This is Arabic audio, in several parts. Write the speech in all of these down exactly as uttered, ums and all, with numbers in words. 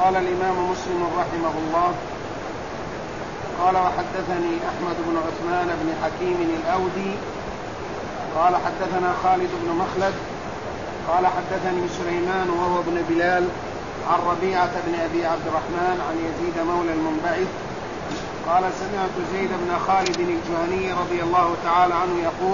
قال الإمام مسلم رحمه الله: قال وحدثني أحمد بن عثمان بن حكيم الأودي قال حدثنا خالد بن مخلد قال حدثني سليمان وهو ابن بلال عن ربيعة بن أبي عبد الرحمن عن يزيد مولى المنبعث قال سمعت زيد بن خالد الجهني رضي الله تعالى عنه يقول: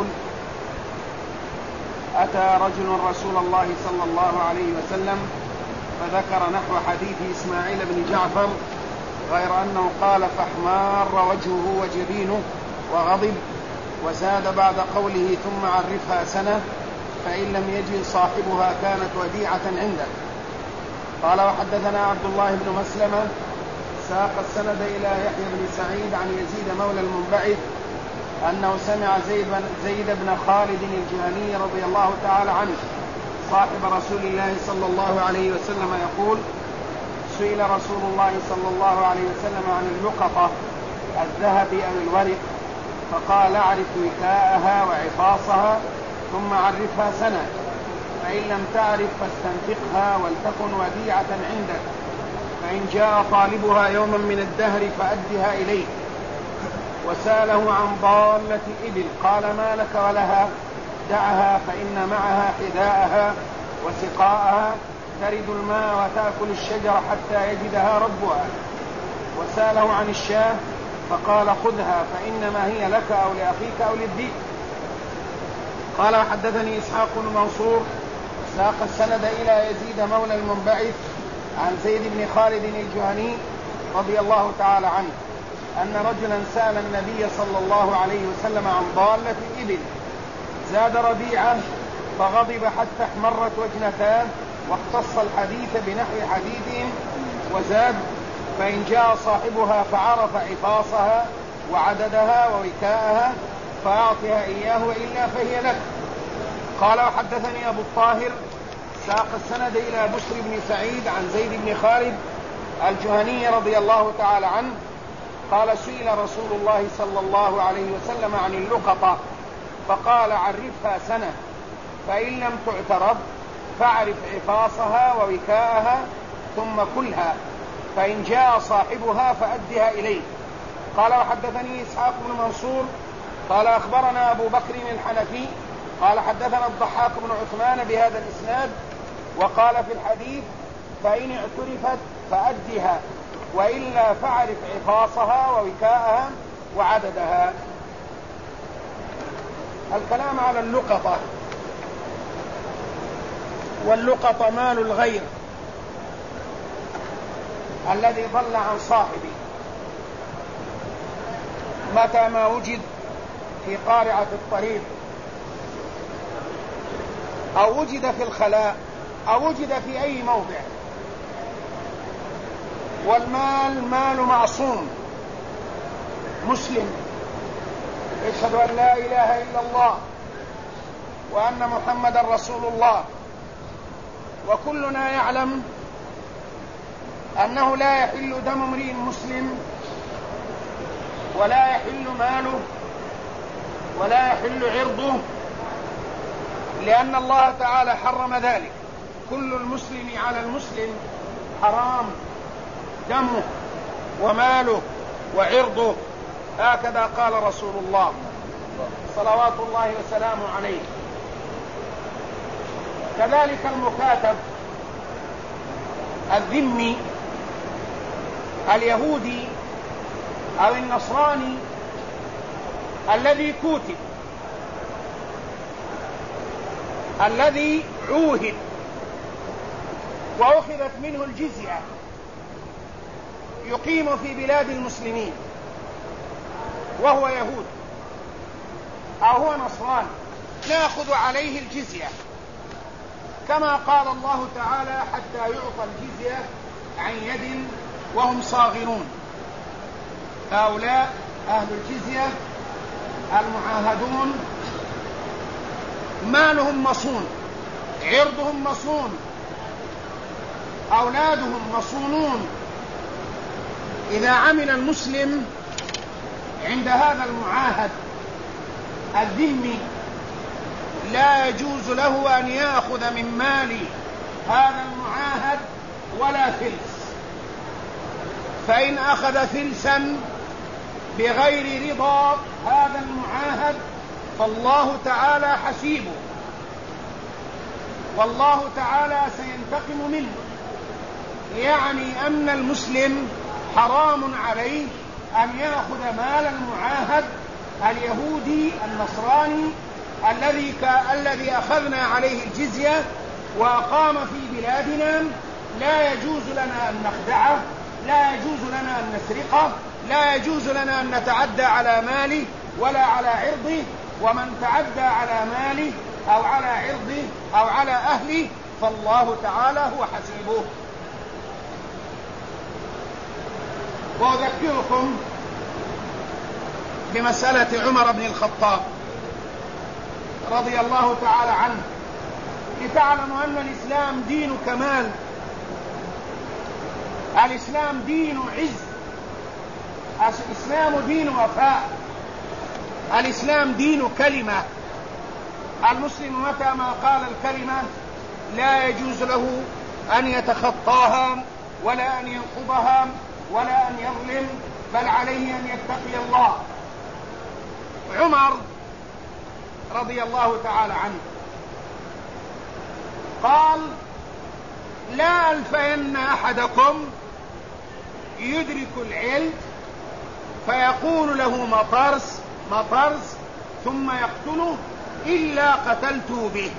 أتى رجل رسول الله صلى الله عليه وسلم فذكر نحو حديث إسماعيل بن جعفر غير أنه قال فاحمار وجهه وجبينه وغضب، وزاد بعد قوله ثم عرفها سنة فإن لم يجد صاحبها كانت وديعة عنده. قال وحدثنا عبد الله بن مسلمة ساق السند إلى يحيى بن سعيد عن يزيد مولى المنبعث أنه سمع زيد بن, زيد بن خالد الجهني رضي الله تعالى عنه صاحب رسول الله صلى الله عليه وسلم يقول: سئل رسول الله صلى الله عليه وسلم عن اللقطة الذهب أو الورق فقال: اعرف وكاءها وعفاصها ثم عرفها سنة، فإن لم تعرف فاستنفقها ولتكن وديعة عندك، فإن جاء طالبها يوما من الدهر فأدها إليه. وسأله عن ضالة إبل قال: ما لك ولها؟ دعها فإن معها حذاءها وسقاءها ترد الماء وتأكل الشجر حتى يجدها ربها. وسأله عن الشاة فقال: خذها فإنما هي لك أو لأخيك أو للذئب. قال وحدثني إسحاق بن منصور ساق السند إلى يزيد مولى المنبعث عن زيد بن خالد الجهني رضي الله تعالى عنه أن رجلا سأل النبي صلى الله عليه وسلم عن ضالة إبل، زاد ربيعة فغضب حتى احمرت وجنتاه، واختص الحديث بنحو حديثهم وزاد: فإن جاء صاحبها فعرف عفاصها وعددها ووكاءها فأعطها إياه وإلا فهي لك. قال وحدثني أبو الطاهر ساق السند إلى بشر بن سعيد عن زيد بن خالد الجهني رضي الله تعالى عنه قال: سئل رسول الله صلى الله عليه وسلم عن اللقطة فقال: عرفها سنة، فإن لم تعترف فاعرف عفاصها ووكاءها ثم كلها، فإن جاء صاحبها فأدها إليه. قال وحدثني إسحاق بن منصور قال أخبرنا أبو بكر الحنفي قال حدثنا الضحاك بن عثمان بهذا الإسناد وقال في الحديث: فإن اعترفت فأدها وإلا فاعرف عفاصها ووكاءها وعددها. الكلام على اللقطة. واللقطة مال الغير الذي ضل عن صاحبه متى ما وجد في قارعة الطريق أو وجد في الخلاء أو وجد في أي موضع. والمال مال معصوم مسلم يشهد أن لا إله إلا الله وأن محمد رسول الله، وكلنا يعلم أنه لا يحل دم امرئ مسلم ولا يحل ماله ولا يحل عرضه، لأن الله تعالى حرم ذلك. كل المسلم على المسلم حرام دمه وماله وعرضه، هكذا قال رسول الله صلوات الله وسلامه عليه. كذلك المكاتب الذمي اليهودي أو النصراني الذي كوتب الذي عوهد وأخذت منه الجزية يقيم في بلاد المسلمين وهو يهود أو هو نصران، نأخذ عليه الجزية كما قال الله تعالى: حتى يعطى الجزية عن يد وهم صاغرون. هؤلاء أهل الجزية المعاهدون مالهم مصون، عرضهم مصون، أولادهم مصونون. إذا عمل المسلم عند هذا المعاهد الذمي لا يجوز له أن يأخذ من مال هذا المعاهد ولا فلس، فإن أخذ فلسا بغير رضا هذا المعاهد فالله تعالى حسيبه، والله تعالى سينتقم منه. يعني أن المسلم حرام عليه أن يأخذ مال المعاهد اليهودي النصراني الذي الذي أخذنا عليه الجزية وأقام في بلادنا. لا يجوز لنا أن نخدعه، لا يجوز لنا أن نسرقه، لا يجوز لنا أن نتعدى على ماله ولا على عرضه. ومن تعدى على ماله أو على عرضه أو على أهله فالله تعالى هو حسيبه. وأذكركم بمسألة عمر بن الخطاب رضي الله تعالى عنه لتعلموا أن الإسلام دين كمال، الإسلام دين عز، الإسلام دين وفاء، الإسلام دين كلمة. المسلم متى ما قال الكلمة لا يجوز له أن يتخطاها ولا أن ينقضها ولا أن يظلم، بل عليه أن يتقي الله. عمر رضي الله تعالى عنه قال: لا ألفين أحدكم يدرك العلم فيقول له مطرس مطرس ثم يقتله إلا قتلت به.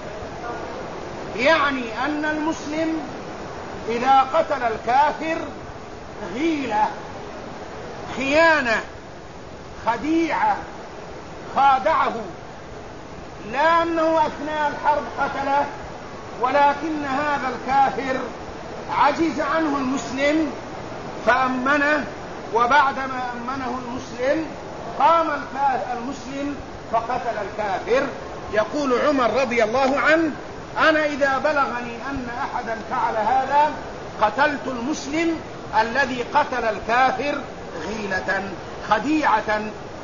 يعني أن المسلم إذا قتل الكافر غيلة، خيانة، خديعة، خادعه، لا أنه أثناء الحرب قتله، ولكن هذا الكافر عجز عنه المسلم فأمنه، وبعدما أمنه المسلم قام المسلم فقتل الكافر. يقول عمر رضي الله عنه: أنا إذا بلغني أن أحدا فعل هذا قتلت المسلم الذي قتل الكافر غيلة خديعة.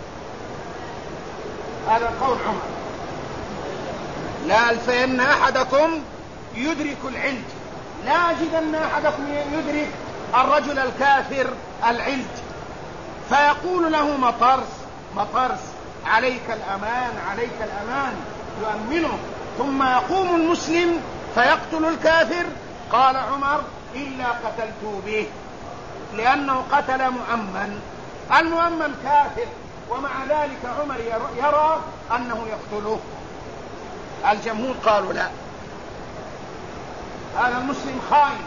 هذا قول عمر: لا ألفين أحدكم يدرك العلج، لا أجدن أحدكم يدرك الرجل الكافر العلج فيقول له مطرس مطرس عليك الأمان عليك الأمان يؤمنه، ثم يقوم المسلم فيقتل الكافر. قال عمر: إلا قتلت به، لأنه قتل مؤمن، المؤمن كافر، ومع ذلك عمر يرى أنه يقتله. الجمهور قالوا لا، هذا المسلم خائن،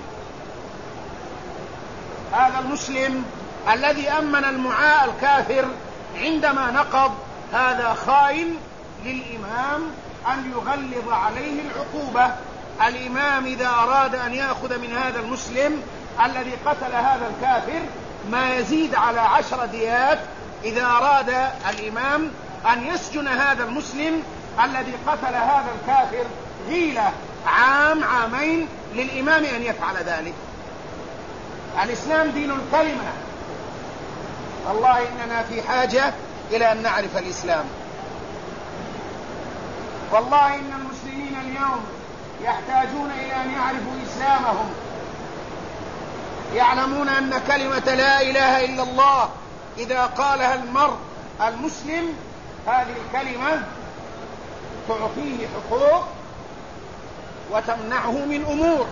هذا المسلم الذي أمن المعاء الكافر عندما نقض هذا خائن للإمام أن يغلظ عليه العقوبة. الإمام إذا أراد أن يأخذ من هذا المسلم الذي قتل هذا الكافر ما يزيد على عشر ديات، إذا أراد الإمام أن يسجن هذا المسلم الذي قتل هذا الكافر غيلة عام عامين للإمام أن يفعل ذلك. الإسلام دين الكلمة. والله إننا في حاجة إلى أن نعرف الإسلام. والله إن المسلمين اليوم يحتاجون إلى أن يعرفوا إسلامهم، يعلمون أن كلمة لا إله إلا الله إذا قالها المرء المسلم هذه الكلمة تعطيه حقوق وتمنعه من أمور.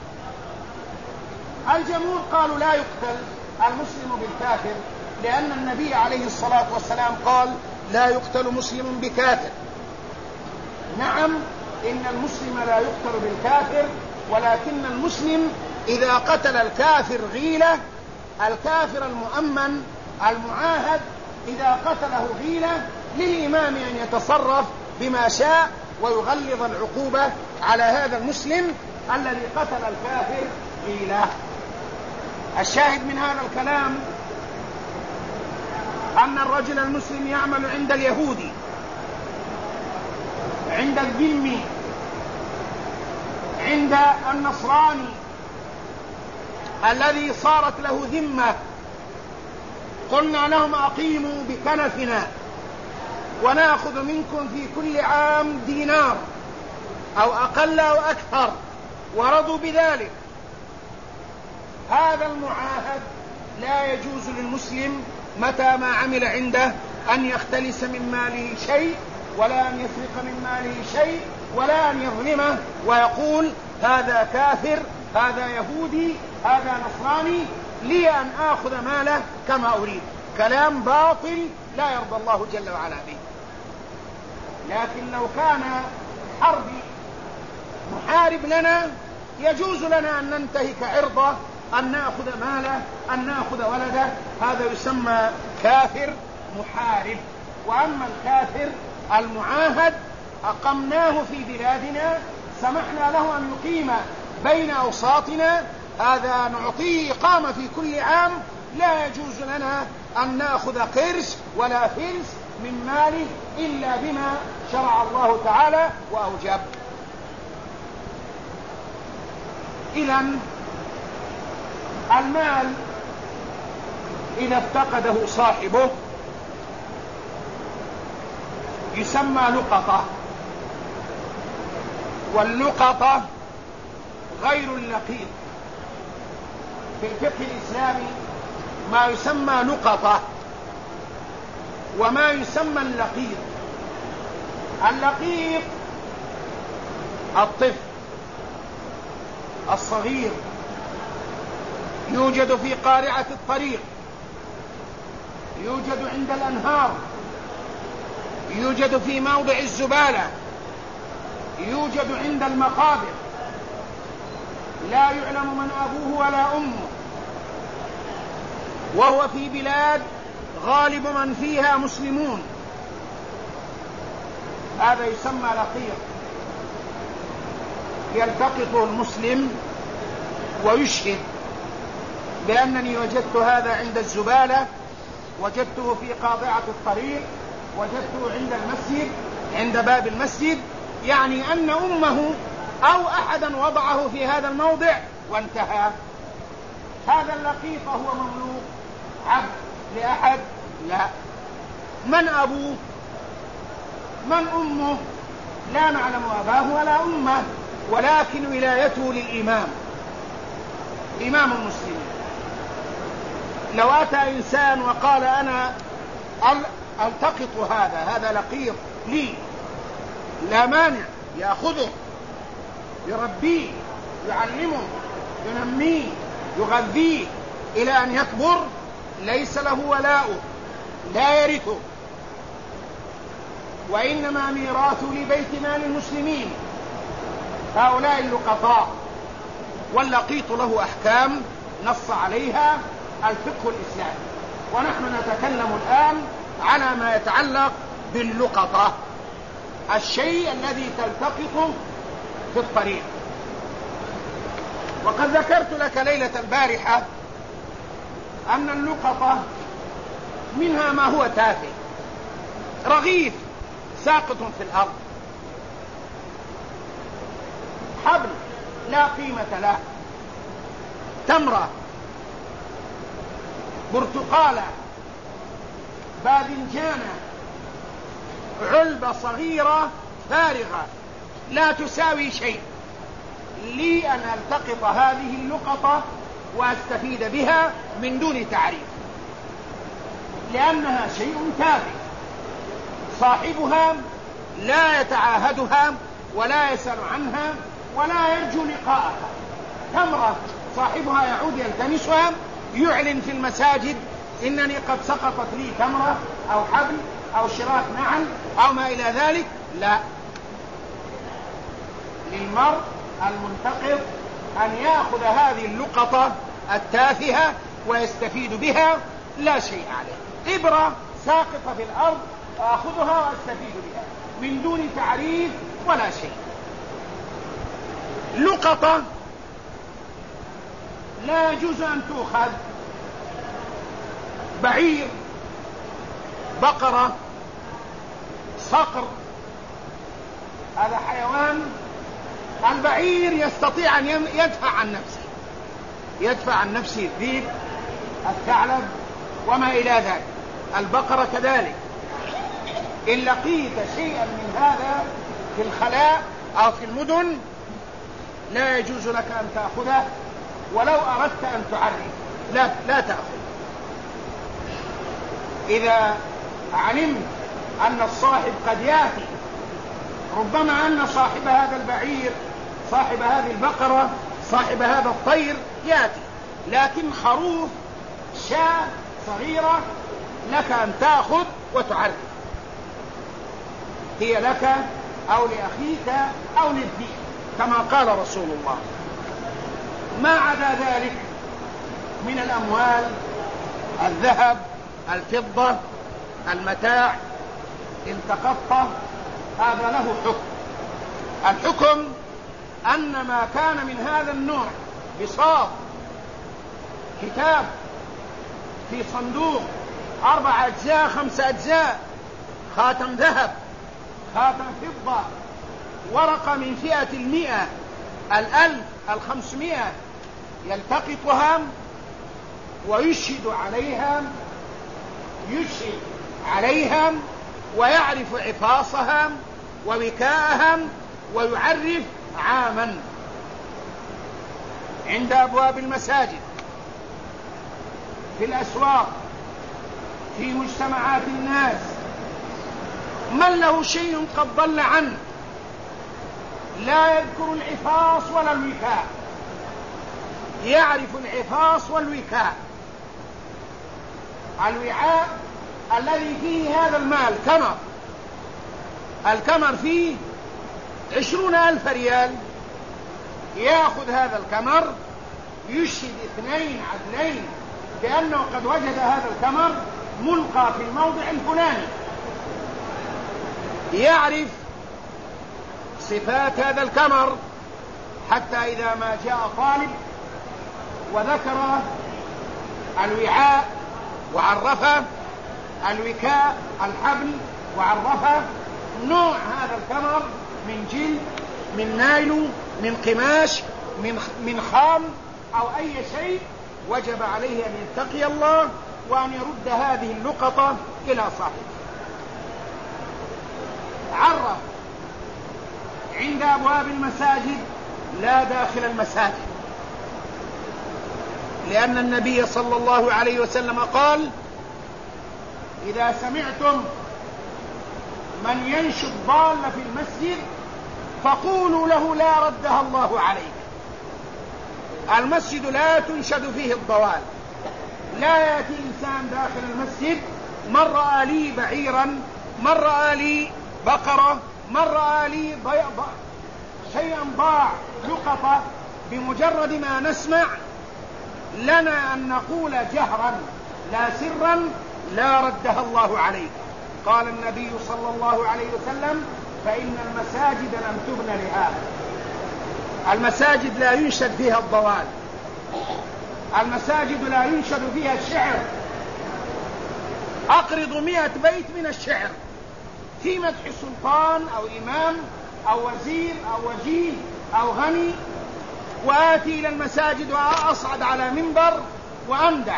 الجمهور قالوا لا يقتل المسلم بالكافر، لأن النبي عليه الصلاة والسلام قال: لا يقتل مسلم بكافر. نعم، إن المسلم لا يقتل بالكافر، ولكن المسلم إذا قتل الكافر غيلة، الكافر المؤمن المعاهد إذا قتله غيلة، للإمام أن يتصرف بما شاء ويغلظ العقوبة على هذا المسلم الذي قتل الكافر غيلة. الشاهد من هذا الكلام أن الرجل المسلم يعمل عند اليهودي، عند الذمي، عند النصراني الذي صارت له ذمة. قلنا لهم: أقيموا بكنفنا ونأخذ منكم في كل عام دينار أو أقل أو أكثر، ورضوا بذلك. هذا المعاهد لا يجوز للمسلم متى ما عمل عنده أن يختلس من ماله شيء، ولا أن يسرق من ماله شيء، ولا أن يظلمه ويقول هذا كافر، هذا يهودي، هذا نصراني، لي أن آخذ ماله كما أريد. كلام باطل لا يرضى الله جل وعلا به. لكن لو كان حربي محارب لنا يجوز لنا أن ننتهك عرضه، أن نأخذ ماله، أن نأخذ ولده، هذا يسمى كافر محارب. وأما الكافر المعاهد أقمناه في بلادنا، سمحنا له أن يقيم بين أوساطنا، هذا نعطيه إقامة في كل عام، لا يجوز لنا أن نأخذ قرش ولا فلس من ماله إلا بما شرع الله تعالى وأوجب. إذن المال إذا افتقده صاحبه يسمى لقطة، واللقطة غير اللقيط. في الفقه الإسلامي ما يسمى لقطة وما يسمى اللقيط. اللقيط الطفل الصغير يوجد في قارعة الطريق، يوجد عند الأنهار، يوجد في موضع الزبالة، يوجد عند المقابر، لا يعلم من أبوه ولا أمه، وهو في بلاد غالب من فيها مسلمون، هذا يسمى لقيط. يلتقطه المسلم ويشهد بأنني وجدت هذا عند الزبالة، وجدته في قاطعة الطريق، وجدته عند المسجد، عند باب المسجد، يعني أن أمه أو أحدا وضعه في هذا الموضع وانتهى. هذا اللقيط هو مملوك عبد لأحد؟ لا. من أبوه؟ من أمه؟ لا نعلم أباه ولا أمه، ولكن ولايته للإمام، إمام المسلمين. لو أتى إنسان وقال أنا ألتقط هذا، هذا لقيط لي، لا مانع، يأخذه، يربيه، يعلمه، ينميه، يغذيه إلى أن يكبر، ليس له ولاؤه، لا يرثه، وإنما ميراثه لبيت مال المسلمين، هؤلاء اللقطاء. واللقيط له أحكام نص عليها الفقه الإسلامي، ونحن نتكلم الآن على ما يتعلق باللقطة، الشيء الذي تلتقطه في الطريق. وقد ذكرت لك ليلة البارحة أن اللقطة منها ما هو تافه، رغيف ساقط في الأرض، حبل لا قيمة له، تمرة، برتقالة، باذنجانة، علبة صغيرة فارغة لا تساوي شيء، لي أن ألتقط هذه اللقطة وأستفيد بها من دون تعريف، لأنها شيء تافه، صاحبها لا يتعاهدها ولا يسأل عنها ولا يرجو لقاءها. تمرة صاحبها يعود يلتمسها، يعلن في المساجد إنني قد سقطت لي تمرة أو حبل أو شراك نعل أو ما إلى ذلك. لا، للمرء الملتقط أن يأخذ هذه اللقطة التافهة ويستفيد بها، لا شيء عليه. إبرة ساقطة في الأرض أخذها وأستفيد بها من دون تعريف ولا شيء. لقطة لا يجوز أن تؤخذ، بعير، بقرة، صقر، هذا حيوان. البعير يستطيع أن يدفع عن نفسه، يدفع عن نفسه الذئب، الثعلب وما إلى ذلك. البقرة كذلك. إن لقيت شيئا من هذا في الخلاء أو في المدن لا يجوز لك أن تأخذه ولو أردت أن تعرف، لا, لا تأخذ. إذا علمت أن الصاحب قد يأتي، ربما أن صاحب هذا البعير، صاحب هذه البقرة، صاحب هذا الطير يأتي، لكن خروف، شاة صغيرة لك أن تأخذ وتعرف، هي لك أو لأخيك أو للذئب كما قال رسول الله. ما عدا ذلك من الأموال، الذهب، الفضة، المتاع، التقطه، هذا له حكم. الحكم أن ما كان من هذا النوع بساط، كتاب في صندوق، أربع أجزاء، خمس أجزاء، خاتم ذهب، خاتم فضة، ورقة من فئة المئة، الألف، الخمسمائة، يلتقطها ويشهد عليها يشهد عليها ويعرف عفاصها ووكاءها ويعرف عاما عند أبواب المساجد، في الأسواق، في مجتمعات الناس. من له شيء قد ضل عنه لا يذكر العفاص ولا الوكاء، يعرف العفاص والوكاء. الوعاء الذي فيه هذا المال كمر، الكمر فيه عشرون ألف ريال، يأخذ هذا الكمر، يشهد اثنين عدلين بأنه قد وجد هذا الكمر ملقى في الموضع الفلاني، يعرف صفات هذا الكمر، حتى إذا ما جاء طالب وذكر الوعاء وعرفه، الوكاء الحبل وعرفه، نوع هذا الكمر من جلد، من نايلون، من قماش، من من خام أو أي شيء، وجب عليه أن يتقي الله وأن يرد هذه اللقطة إلى صاحبه. عرف عند أبواب المساجد لا داخل المساجد، لأن النبي صلى الله عليه وسلم قال: إذا سمعتم من ينشد ضال في المسجد فقولوا له لا ردها الله عليك. المسجد لا تنشد فيه الضوال، لا يأتي إنسان داخل المسجد من رأى لي بعيرا، من رأى لي بقرة، من رأى لي شيئا ضاع، لقطة، بمجرد ما نسمع لنا أن نقول جهرا لا سرا لا ردها الله عليك. قال النبي صلى الله عليه وسلم: فإن المساجد لم تبن لهذا. المساجد لا ينشد فيها الضوال، المساجد لا ينشد فيها الشعر. أقرض مئة بيت من الشعر في مدح سلطان أو إمام أو وزير أو وجيه أو غني، وآتي إلى المساجد وأصعد على منبر وأمدح.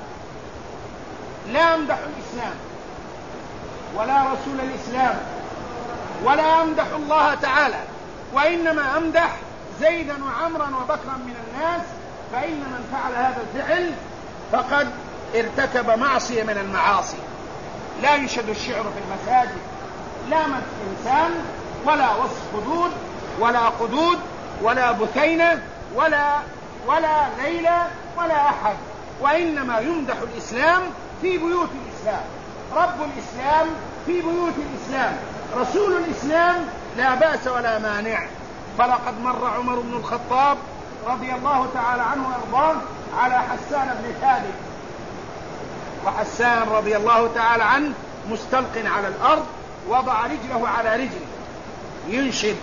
لا أمدح الإسلام ولا رسول الإسلام ولا أمدح الله تعالى، وإنما أمدح زيدا وعمرا وبكرا من الناس، فإن من فعل هذا الفعل فقد ارتكب معصية من المعاصي. لا ينشد الشعر في المساجد، لا مدح إنسان ولا وصف خدود ولا قدود ولا بثينة ولا ولا ليلى ولا أحد، وإنما يمدح الإسلام في بيوت الإسلام، رب الإسلام في بيوت الإسلام، رسول الإسلام لا بأس ولا مانع. فلقد مر عمر بن الخطاب رضي الله تعالى عنه وأرضاه على حسان بن ثابت، وحسان رضي الله تعالى عنه مستلق على الأرض، وضع رجله على رجله، ينشد،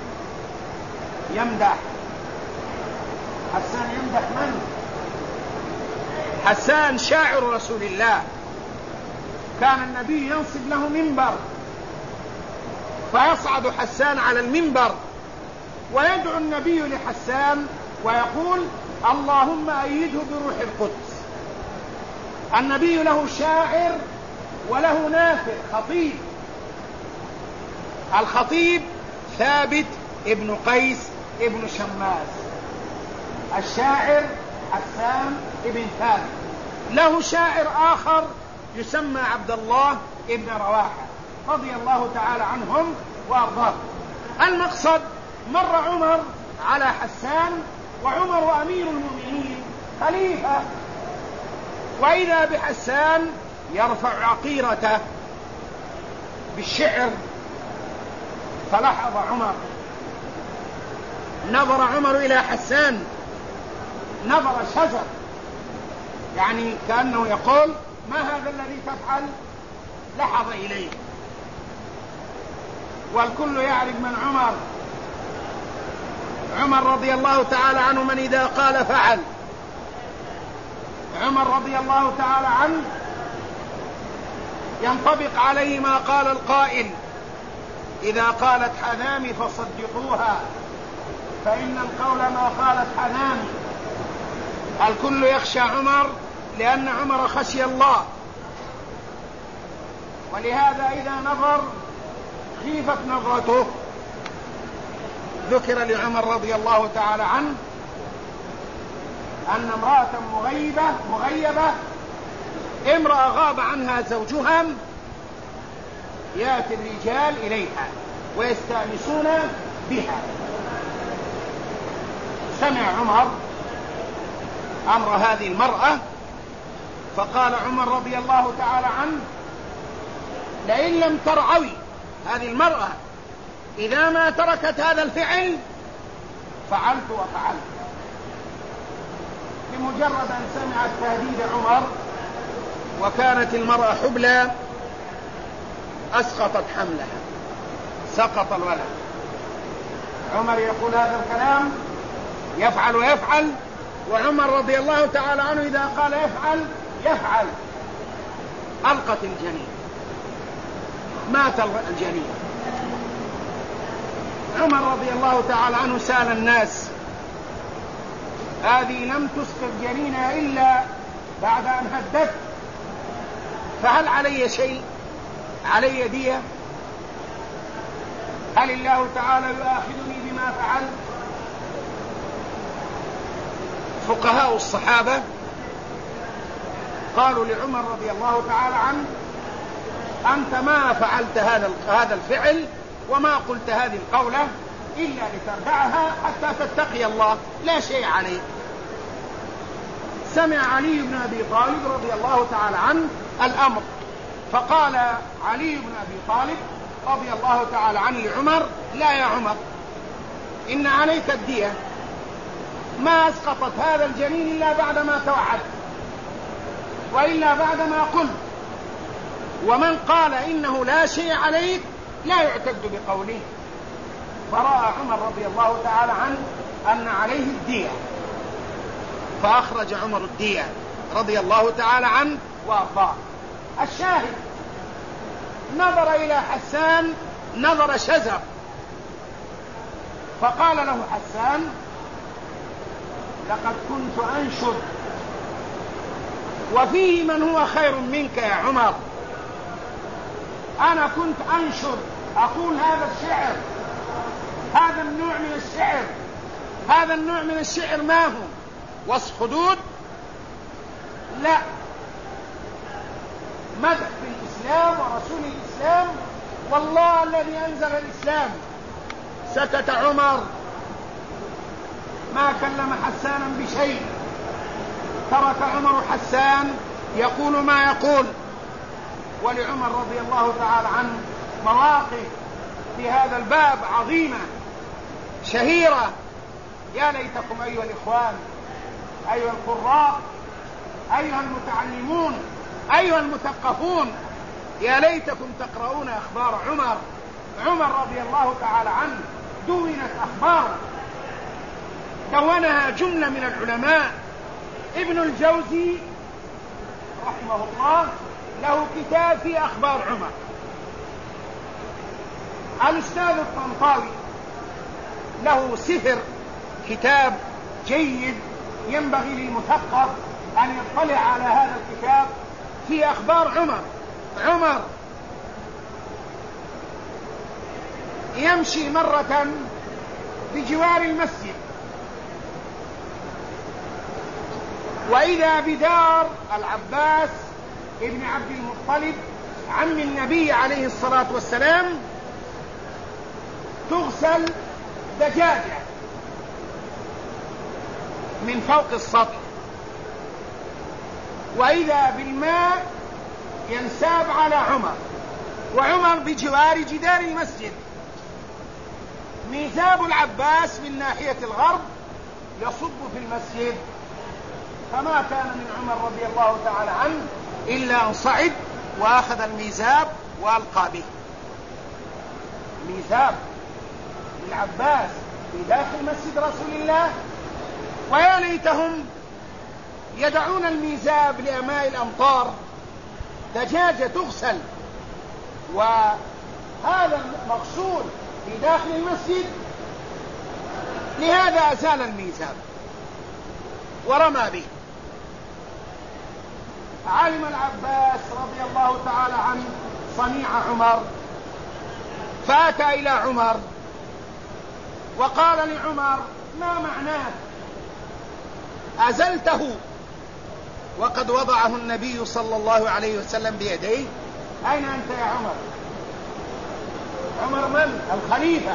يمدح. حسان يمدح من؟ حسان شاعر رسول الله، كان النبي ينصب له منبر، فيصعد حسان على المنبر ويدعو النبي لحسان ويقول: اللهم أيده بروح القدس. النبي له شاعر وله نافع خطيب. الخطيب ثابت ابن قيس ابن شماس، الشاعر حسان بن ثابت. له شاعر آخر يسمى عبد الله بن رواحة رضي الله تعالى عنهم وأرضاهم. المقصد مر عمر على حسان، وعمر أمير المؤمنين خليفة، وإذا بحسان يرفع عقيرته بالشعر، فلاحظ عمر، نظر عمر إلى حسان نظر شزر، يعني كأنه يقول ما هذا الذي تفعل؟ لحظ إليه. والكل يعرف من عمر، عمر رضي الله تعالى عنه من إذا قال فعل. عمر رضي الله تعالى عنه ينطبق عليه ما قال القائل: إذا قالت حنامي فصدقوها فإن القول ما قالت حنامي. الكل يخشى عمر لأن عمر خشي الله، ولهذا إذا نظر خيفت نظرته. ذكر لعمر رضي الله تعالى عنه أن امرأة مغيبة مغيبة امرأة غاب عنها زوجها يأتي الرجال إليها ويستأنسون بها. سمع عمر أمر هذه المرأة، فقال عمر رضي الله تعالى عنه: لئن لم ترعوي هذه المرأة إذا ما تركت هذا الفعل فعلت وفعلت. بمجرد أن سمعت تهديد عمر وكانت المرأة حبلى أسقطت حملها، سقط الولد. عمر يقول هذا الكلام، يفعل ويفعل، وعمر رضي الله تعالى عنه إذا قال يفعل يفعل. ألقت الجنين، مات الجنين. عمر رضي الله تعالى عنه سأل الناس: هذه لم تسقط جنينها إلا بعد أن هدت، فهل علي شيء؟ علي دية؟ هل الله تعالى يؤاخذني بما فعل؟ فقهاء الصحابة قالوا لعمر رضي الله تعالى عنه: أنت ما فعلت هذا هذا الفعل وما قلت هذه القولة إلا لتردعها حتى تتقي الله، لا شيء عليك. سمع علي بن أبي طالب رضي الله تعالى عنه الأمر، فقال علي بن أبي طالب رضي الله تعالى عنه لعمر: لا يا عمر، إن عليك الدية، ما أسقطت هذا الجنين إلا بعدما توعدت، وإلا بعدما قلت. ومن قال إنه لا شيء عليك لا يعتد بقوله. فرأى عمر رضي الله تعالى عنه أن عليه الدية، فأخرج عمر الدية رضي الله تعالى عنه وأرضاه. الشاهد نظر إلى حسان نظر شزر، فقال له حسان: لقد كنت أنشد وفيه من هو خير منك يا عمر. أنا كنت أنشد أقول هذا الشعر، هذا النوع من الشعر. هذا النوع من الشعر ما هو؟ وصف حدود؟ لا، مدح في الإسلام ورسول الإسلام والله الذي أنزل الإسلام. سكت عمر، ما كلم حسانا بشيء. ترك عمر حسان يقول ما يقول. ولعمر رضي الله تعالى عنه مواقف في هذا الباب عظيمة شهيرة. يا ليتكم أيها الإخوان، أيها القراء، أيها المتعلمون، أيها المثقفون، يا ليتكم تقرؤون أخبار عمر. عمر رضي الله تعالى عنه دونت أخباره، دونها جملة من العلماء. ابن الجوزي رحمه الله له كتاب في أخبار عمر. الأستاذ الطنطاوي له سفر، كتاب جيد ينبغي للمثقف أن يطلع على هذا الكتاب في أخبار عمر. عمر يمشي مرة بجوار المسجد وإذا بدار العباس ابن عبد المطلب عم النبي عليه الصلاة والسلام تغسل دجاجة من فوق السطح، وإذا بالماء ينساب على عمر، وعمر بجوار جدار المسجد. ميزاب العباس من ناحية الغرب يصب في المسجد، فما كان من عمر رضي الله تعالى عنه إلا أن صعد وأخذ الميزاب وألقى به. ميزاب للعباس في داخل مسجد رسول الله، ويا ليتهم يدعون الميزاب لأماء الأمطار، دجاجة تغسل وهذا مغسول في داخل المسجد. لهذا أزال الميزاب ورمى به. علم العباس رضي الله تعالى عنه صنيع عمر، فأتى إلى عمر وقال لعمر: ما معناه أزلته وقد وضعه النبي صلى الله عليه وسلم بيديه؟ أين أنت يا عمر؟ عمر من؟ الخليفة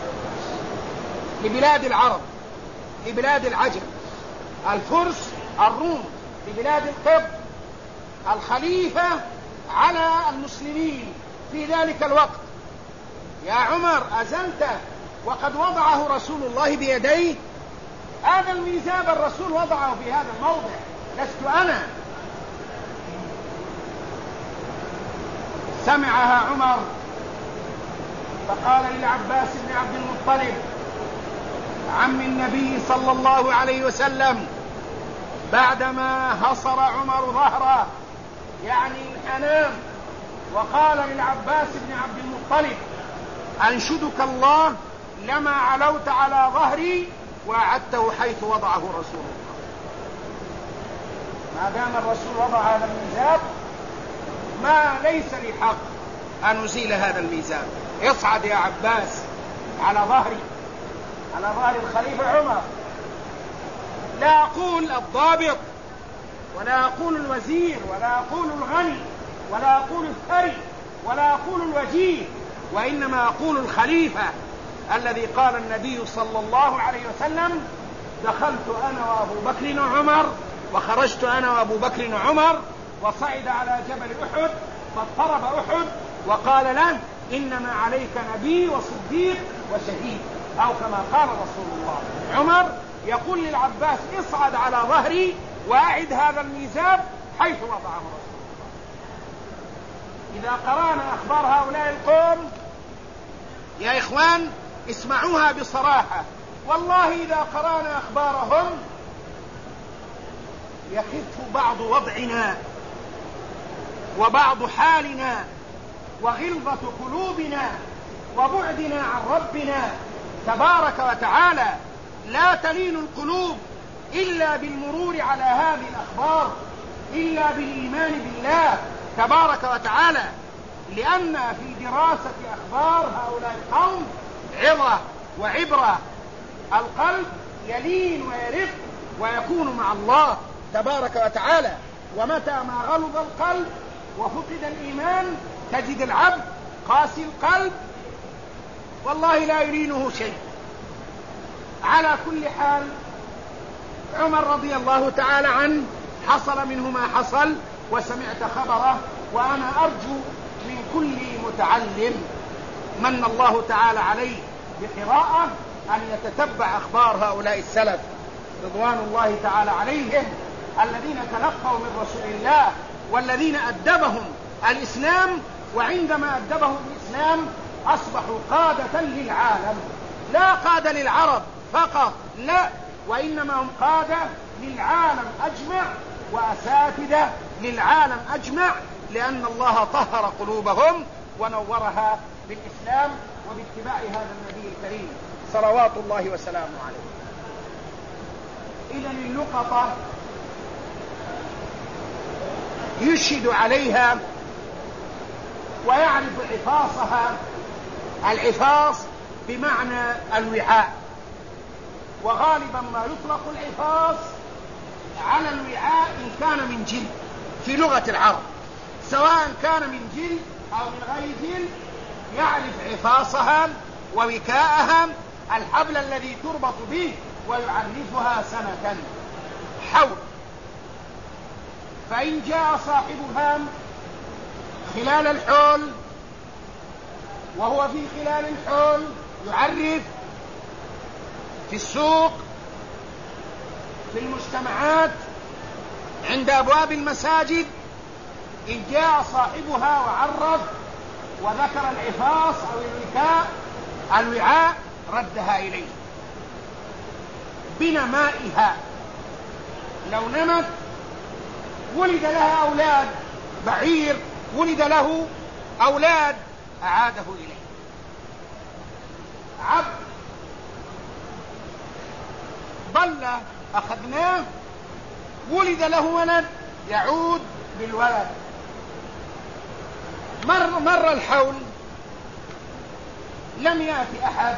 لبلاد العرب، لبلاد العجم، الفرس الروم، لبلاد القبط، الخليفة على المسلمين في ذلك الوقت. يا عمر أزلته وقد وضعه رسول الله بيديه؟ هذا الميزاب الرسول وضعه في هذا الموضع، لست أنا. سمعها عمر فقال للعباس بن عبد المطلب عم النبي صلى الله عليه وسلم بعدما هصر عمر ظهره يعني الحنام، وقال للعباس بن عبد المطلب: أنشدك الله لما علوت على ظهري وأعدته حيث وضعه رسول الله. ما دام الرسول وضع هذا الميزاب ما ليس لي حق أن أزيل هذا الميزاب. اصعد يا عباس على ظهري، على ظهر الخليفة عمر. لا أقول الضابط ولا أقول الوزير ولا أقول الغني ولا أقول الثري ولا أقول الوجيه، وإنما أقول الخليفة الذي قال النبي صلى الله عليه وسلم: دخلت أنا وأبو بكر وعمر وخرجت أنا وأبو بكر وعمر، وصعد على جبل أحد فاضطرب أحد وقال له: إنما عليك نبي وصديق وشهيد، أو كما قال رسول الله. عمر يقول للعباس: اصعد على ظهري وأعد هذا الميزاب حيث وضعه رسول الله. إذا قرأنا أخبار هؤلاء القوم يا إخوان اسمعوها بصراحة، والله إذا قرأنا أخبارهم يخف بعض وضعنا وبعض حالنا وغلظة قلوبنا وبعدنا عن ربنا تبارك وتعالى. لا تلين القلوب إلا بالمرور على هذه الأخبار، إلا بالإيمان بالله تبارك وتعالى، لأن في دراسة أخبار هؤلاء القوم عظة وعبرة. القلب يلين ويرق ويكون مع الله تبارك وتعالى، ومتى ما غلظ القلب وفقد الإيمان تجد العبد قاسي القلب والله لا يلينه شيء. على كل حال عمر رضي الله تعالى عنه حصل منه ما حصل وسمعت خبره، وأنا أرجو من كل متعلم من الله تعالى عليه بقراءة أن يتتبع أخبار هؤلاء السلف رضوان الله تعالى عليهم الذين تلقوا من رسول الله والذين أدبهم الإسلام، وعندما أدبهم الإسلام أصبحوا قادة للعالم، لا قادة للعرب فقط، لا، وإنما هم قادة للعالم أجمع وأساتذة للعالم أجمع، لأن الله طهر قلوبهم ونورها بالإسلام وباتباع هذا النبي الكريم صلوات الله وسلامه عليه. إذن اللقطة يشهد عليها ويعرف عفاصها. العفاص بمعنى الوعاء، وغالبا ما يطلق العفاص على الوعاء إن كان من جلد في لغة العرب، سواء كان من جلد أو من غير جلد، يعرف عفاصها ووكاءها، الحبل الذي تربط به، ويعرفها سنة حول. فإن جاء صاحبها خلال الحول وهو في خلال الحول يعرف في السوق، في المجتمعات، عند أبواب المساجد، إن جاء صاحبها وعرف وذكر العفاص أو الوكاء الوعاء ردها إليه بنمائها. لو نمت ولد لها أولاد، بعير ولد له أولاد، أعاده إليه. عبد ضل أخذناه ولد له ولد، يعود بالولد. مر, مر الحول لم يأتي أحد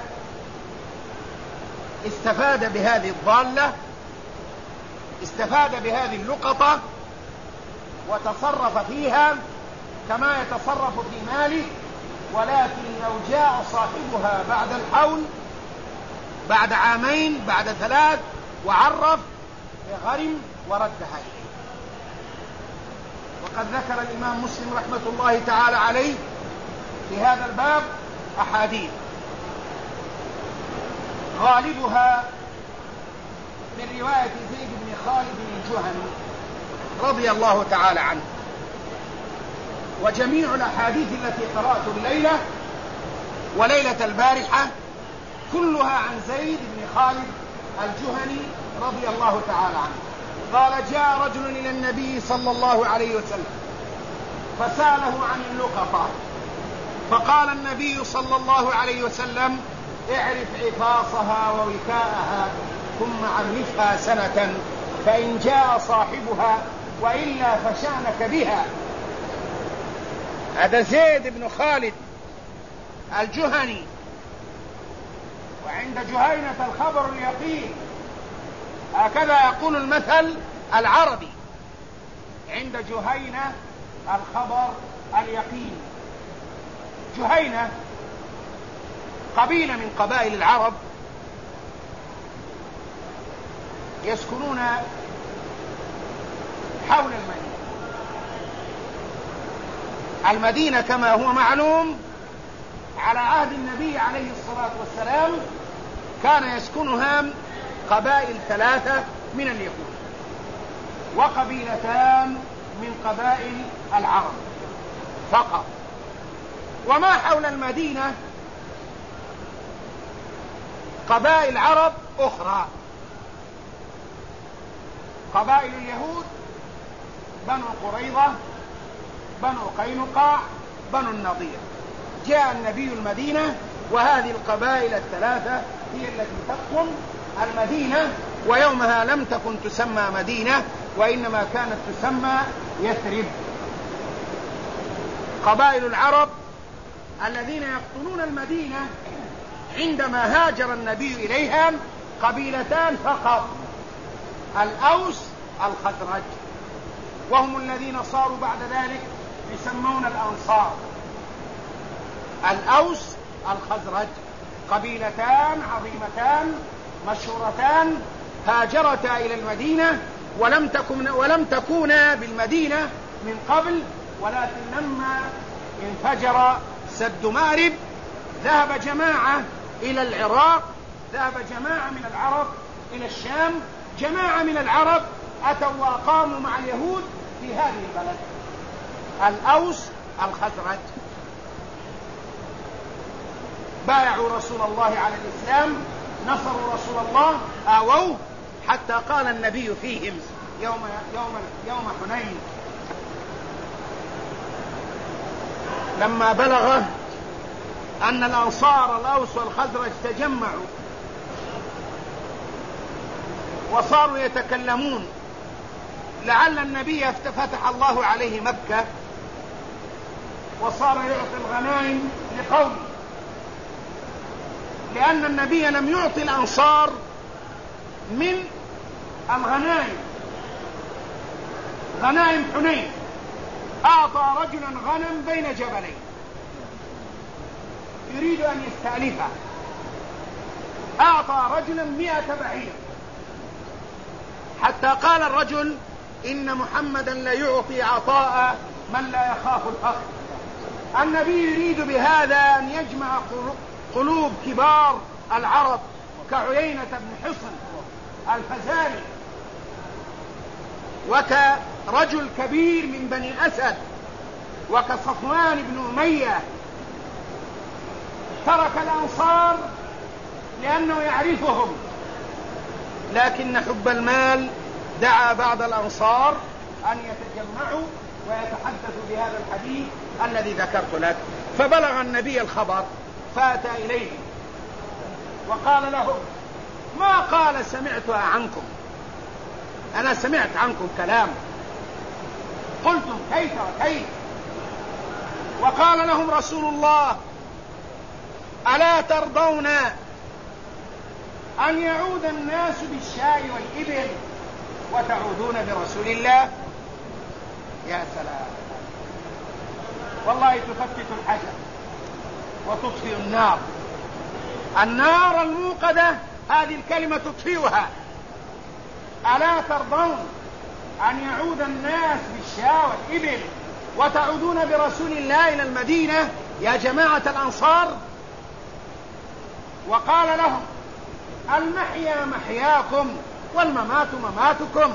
استفاد بهذه الضالة، استفاد بهذه اللقطة وتصرف فيها كما يتصرف في ماله. ولكن لو جاء صاحبها بعد الحول، بعد عامين، بعد ثلاث، وعرف، غرم وردها إليه. وقد ذكر الإمام مسلم رحمة الله تعالى عليه في هذا الباب أحاديث، غالبها من رواية زيد بن خالد الجهني رضي الله تعالى عنه. وجميع الأحاديث التي قرأت الليلة وليلة البارحة كلها عن زيد بن خالد الجهني رضي الله تعالى عنه. قال: جاء رجل إلى النبي صلى الله عليه وسلم فسأله عن اللقطة، فقال النبي صلى الله عليه وسلم: اعرف عفاصها ووكاءها ثم عرفها سنة، فإن جاء صاحبها وإلا فشأنك بها. هذا زيد بن خالد الجهني، وعند جهينة الخبر اليقين، هكذا يقول المثل العربي: عند جهينة الخبر اليقين. جهينة قبيلة من قبائل العرب يسكنون حول المدينة. المدينة كما هو معلوم على عهد النبي عليه الصلاة والسلام كان يسكنها قبائل ثلاثة من اليهود وقبيلتان من قبائل العرب فقط. وما حول المدينة قبائل عرب أخرى، قبائل اليهود بنو قريظة، بنو قينقاع، بنو النضير. جاء النبي المدينة وهذه القبائل الثلاثة هي التي تقوم المدينة، ويومها لم تكن تسمى مدينة وإنما كانت تسمى يثرب. قبائل العرب الذين يقطنون المدينة عندما هاجر النبي إليها قبيلتان فقط: الأوس الخزرج، وهم الذين صاروا بعد ذلك يسمون الأنصار. الأوس الخزرج قبيلتان عظيمتان مشهورتان هاجرتا إلى المدينة، ولم تكن ولم تكونا بالمدينة من قبل، ولكن لما انفجر سد مأرب ذهب جماعة إلى العراق، ذهب جماعة من العرب إلى الشام، جماعة من العرب أتوا وقاموا مع اليهود في هذه البلد. الأوس الخزرج بايعوا رسول الله على الإسلام، نصروا رسول الله، آووه، حتى قال النبي فيهم يوم يوم يوم حنين لما بلغ أن الأنصار الأوس والخزرج تجمعوا وصاروا يتكلمون لعل النبي فتح الله عليه مكة وصار يعطي الغنائم لقومه، لأن النبي لم يعطي الأنصار من الغنائم غنائم حنين أعطى رجلا غنم بين جبلين يريد أن يستألفها، أعطى رجلا مئة بعير، حتى قال الرجل إن محمدا لا يعطي عطاء من لا يخاف الفقر. النبي يريد بهذا أن يجمع قلوب كبار العرب كعيينة بن حصن الفزاري، وكرجل كبير من بني أسد، وكصفوان بن أمية. ترك الأنصار لأنه يعرفهم، لكن حب المال دعا بعض الأنصار أن يتجمعوا ويتحدثوا بهذا الحديث الذي ذكرت لك. فبلغ النبي الخبر فأتى إليهم وقال لهم ما قال سمعتها عنكم، أنا سمعت عنكم كلام قلتم كيف وكيف. وقال لهم رسول الله ألا ترضون أن يعود الناس بالشاء والإبل وتعودون برسول الله؟ يا سلام، والله تفتت الحجر وتطفئ النار. النار الموقدة هذه الكلمة تطفئها. ألا ترضون أن يعود الناس بالشاء والإبل وتعودون برسول الله إلى المدينة يا جماعة الأنصار؟ وقال لهم المحيا محياكم والممات مماتكم.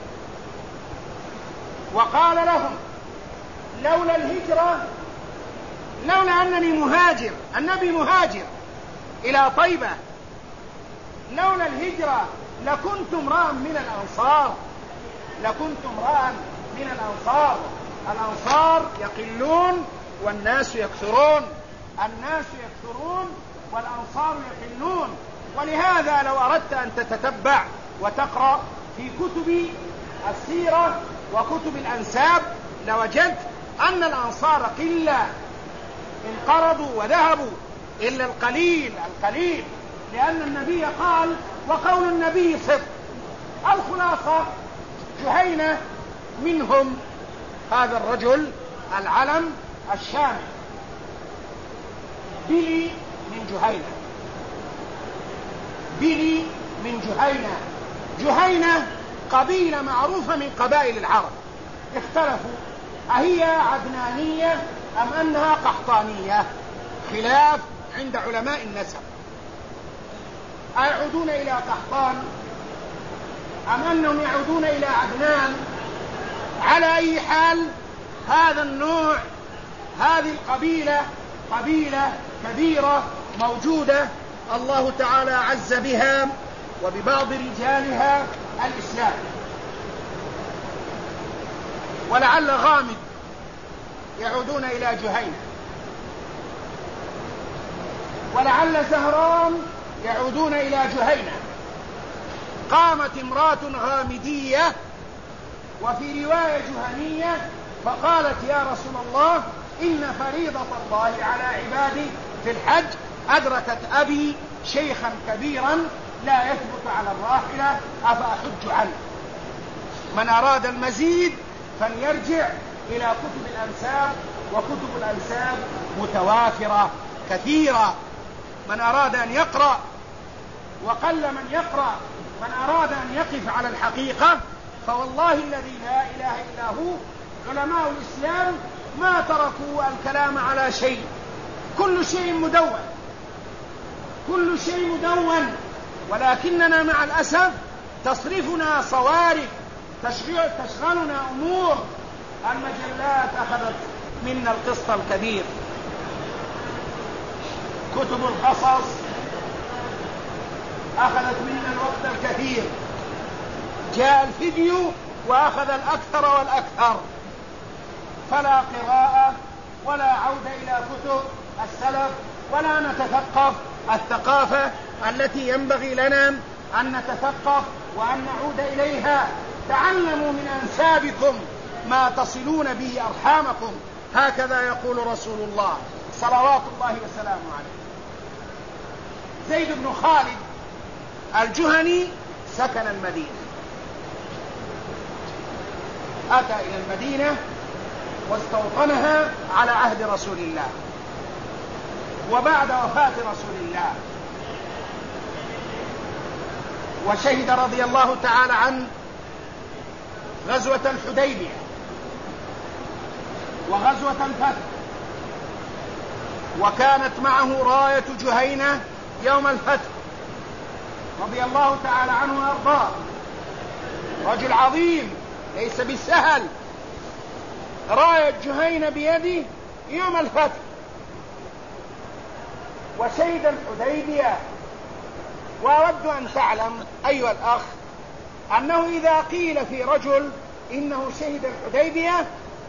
وقال لهم لولا الهجرة، لولا أنني مهاجر، النبي مهاجر إلى طيبة، لولا الهجرة لكنت امرأ من الأنصار، لكنت امرأ من الأنصار. الأنصار يقلون والناس يكثرون، الناس يكثرون والأنصار يقلون. ولهذا لو أردت أن تتتبع وتقرأ في كتب السيرة وكتب الأنساب لوجدت أن الأنصار قلة، انقرضوا وذهبوا إلا القليل القليل، لأن النبي قال وقول النبي صدق. الخلاصة جهينة منهم هذا الرجل العلم الشامي، بلي من جهينة، بلي من جهينة. جهينة قبيلة معروفة من قبائل العرب، اختلفوا أهي عدنانية أم أنها قحطانية، خلاف عند علماء النسب، أيعودون إلى قحطان أم أنهم يعودون إلى عدنان. على أي حال هذا النوع، هذه القبيلة قبيلة كبيرة موجودة، الله تعالى عز بها وببعض رجالها الإسلام. ولعل غامد يعودون إلى جهينة، ولعل زهران يعودون إلى جهينة. قامت امرأة غامدية وفي رواية جهنية فقالت يا رسول الله إن فريضة الله على عبادي في الحج أدركت أبي شيخا كبيرا لا يثبت على الراحلة أفأحج عنه. من أراد المزيد فليرجع إلى كتب الأنساب، وكتب الأنساب متوافرة كثيرة. من أراد أن يقرأ، وقل من يقرأ، من أراد أن يقف على الحقيقة فوالله الذي لا إله إلا هو علماء الإسلام ما تركوا الكلام على شيء، كل شيء مدون، كل شيء مدون، ولكننا مع الأسف تصرفنا صوارف، تشغلنا أمور. المجلات أخذت منا القسط الكبير، كتب القصص أخذت منا الوقت الكثير، جاء الفيديو وأخذ الأكثر والأكثر، فلا قراءة ولا عودة إلى كتب السلف، ولا نتثقف الثقافة التي ينبغي لنا أن نتثقف وأن نعود إليها. تعلموا من أنسابكم ما تصلون به أرحامكم، هكذا يقول رسول الله صلوات الله وسلامه عليه. زيد بن خالد الجهني سكن المدينة، أتى إلى المدينة واستوطنها على عهد رسول الله وبعد وفاة رسول الله، وشهد رضي الله تعالى عنه غزوة الحديبية وغزوة الفتح، وكانت معه راية جهينة يوم الفتح رضي الله تعالى عنه وأرضاه. رجل عظيم ليس بالسهل، راية جهينة بيده يوم الفتح، وشهد الحديبية. وأود أن تعلم أيها الأخ أنه إذا قيل في رجل إنه شهد الحديبية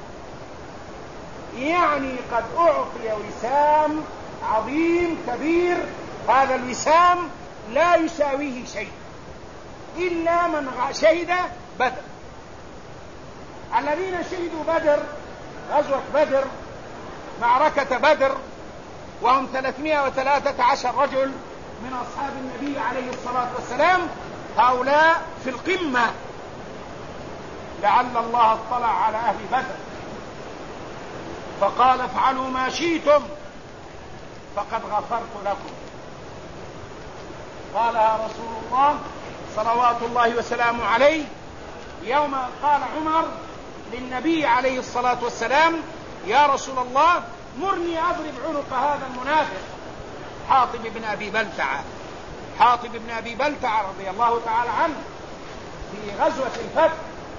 يعني قد أعطي وسام عظيم كبير، هذا الوسام لا يساويه شيء إلا من شهد بدر. الذين شهدوا بدر، غزوة بدر، معركة بدر، وهم ثلاثمائة وثلاثة عشر رجل من أصحاب النبي عليه الصلاة والسلام، هؤلاء في القمة، لعل الله اطلع على أهل بدر فقال افعلوا ما شئتم فقد غفرت لكم. قالها رسول الله صلوات الله وسلامه عليه يوم قال عمر للنبي عليه الصلاة والسلام يا رسول الله مرني أضرب عنق هذا المنافق حاطب بن أبي بلتعة. حاطب بن أبي بلتعة رضي الله تعالى عنه في غزوة الفتح،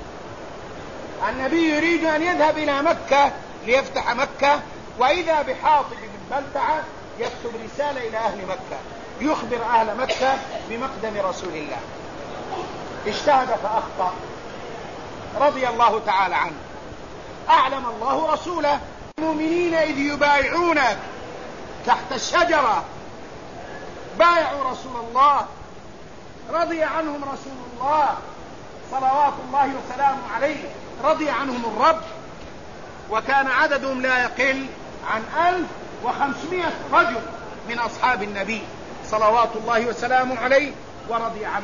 النبي يريد أن يذهب إلى مكة ليفتح مكة، وإذا بحاطب بن بلتعة يكتب رسالة إلى أهل مكة يخبر أهل مكة بمقدم رسول الله. اجتهد فأخطأ رضي الله تعالى عنه. أعلم الله رسوله المؤمنين إذ يبايعونك تحت الشجرة بايعوا رسول الله، رضي عنهم رسول الله صلوات الله وسلامه عليه، رضي عنهم الرب، وكان عددهم لا يقل عن ألف وخمسمائة رجل من أصحاب النبي صلوات الله وسلامه عليه ورضي عنه.